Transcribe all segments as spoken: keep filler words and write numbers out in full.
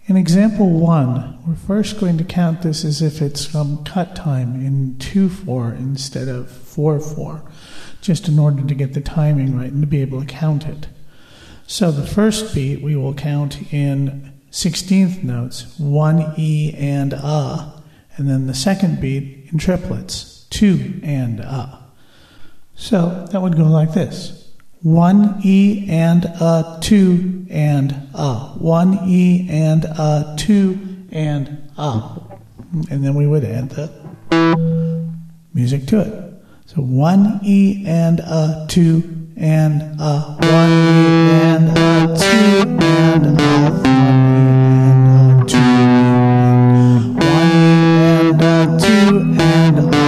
In example one, we're first going to count this as if it's um, cut time in two four instead of four four, just in order to get the timing right and to be able to count it. So the first beat we will count in sixteenth notes, one E and A, and then the second beat in triplets, two and A. So that would go like this: one E and A, two and A, one E and A, two and A, and then we would add the music to it. So one E and A, two and A, one E and A, two and A, one E and A, two, one E and A, two and A.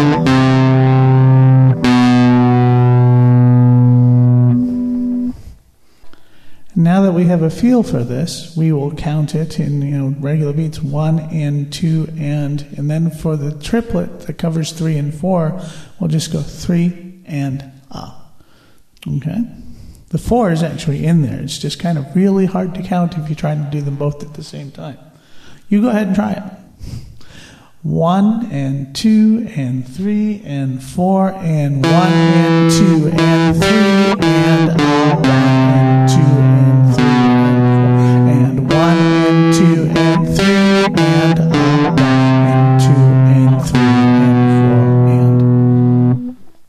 Now that we have a feel for this, we will count it in, you know, regular beats, one and two and, and then for the triplet that covers three and four, we'll just go three and A. Okay? The four is actually in there. It's just kind of really hard to count if you're trying to do them both at the same time. You go ahead and try it. One and two and three and four and one and two and three and A, one and